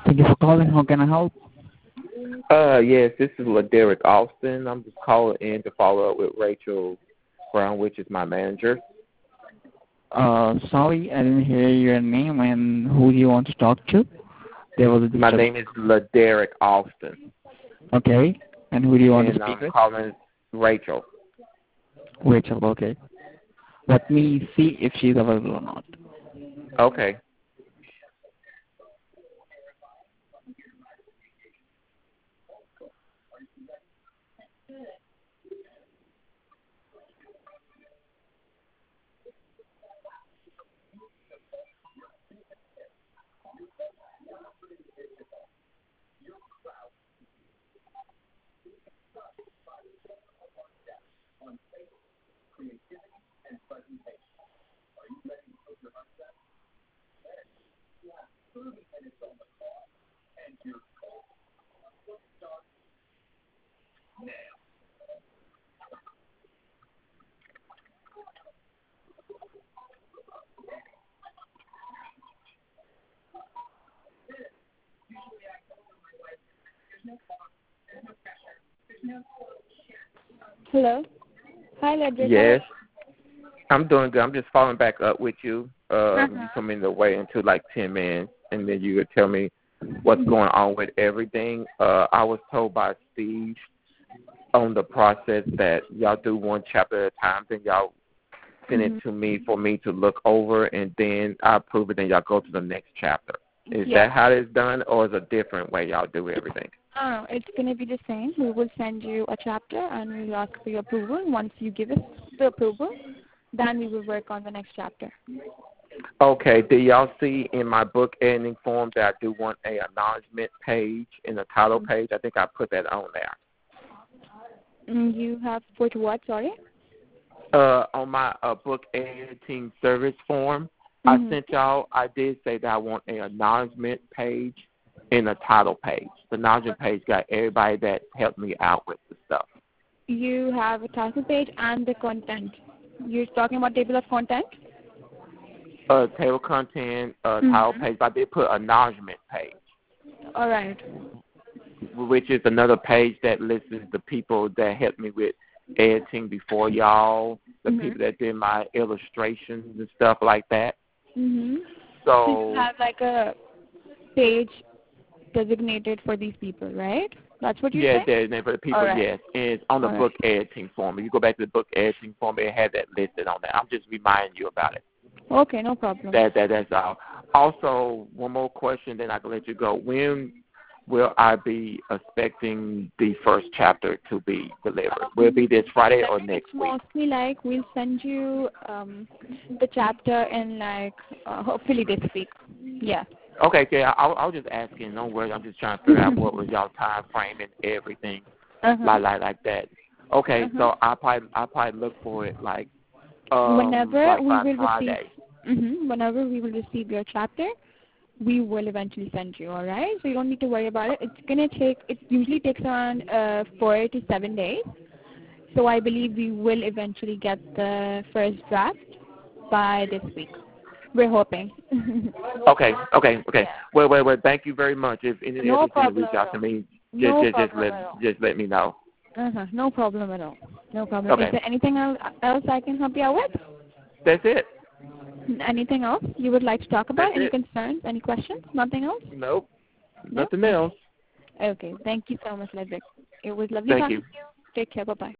Thank you for calling. How can I help? Yes, this is LaDerrick Austin. I'm just calling in to follow up with Rachel Brown, which is my manager. Sorry, I didn't hear your name and who do you want to talk to? There was a My name is LaDerrick Austin. Okay, and who do you want to And speak I'm with? calling Rachel. Rachel, okay. Let me see if she's available or not. Okay. Hello. Hi, Ledrick. Yes. I'm doing good. I'm just following back up with you. Uh-huh. You told me to wait until like 10 minutes, and then you would tell me what's going on with everything. I was told by Steve on the process that y'all do one chapter at a time, then y'all send it to me for me to look over, and then I approve it, then y'all go to the next chapter. Is that how it's done, or is it a different way y'all do everything? Oh, it's going to be the same. We will send you a chapter and we will ask for your approval. Once you give us the approval, then we will work on the next chapter. Okay. Do y'all see in my book ending form that I do want a acknowledgement page in the title page? I think I put that on there. You have put what, sorry? On my book editing service form, I sent y'all, I did say that I want an acknowledgement page in the title page. The acknowledgement page got everybody that helped me out with the stuff. You have a title page and the content. You're talking about table of content? Table content, title page, but I did put acknowledgement page. All right. Which is another page that lists the people that helped me with editing before y'all, the people that did my illustrations and stuff like that. So you have like a page designated for these people, right? That's what you yeah, say? designated for the people, yes. And it's on the book editing form. If you go back to the book editing form, it had that listed on there. I'm just reminding you about it. Okay, no problem. That's all. Also, one more question, then I can let you go. When will I be expecting the first chapter to be delivered? Will it be this Friday or next week? Mostly like we'll send you the chapter in like hopefully this week. Yeah. Okay, I was just asking. Don't worry, I'm just trying to figure out what was y'all time frame and everything, like that. Okay, so I probably look for it like whenever like we by will Friday. Whenever we will receive your chapter, we will eventually send you. All right, so you don't need to worry about it. It usually takes around 4 to 7 days. So I believe we will eventually get the first draft by this week. We're hoping. Okay. Well, thank you very much. If any No other thing problem reach out to me, just let me know. No problem at all. No problem. Okay. Is there anything else I can help you out with? That's it. Anything else you would like to talk about? That's Any it. concerns? Any questions? Nothing else? Nope. Nothing else. Okay. Thank you so much, Ledrick. It was lovely Thank talking you. to you. Take care. Bye-bye.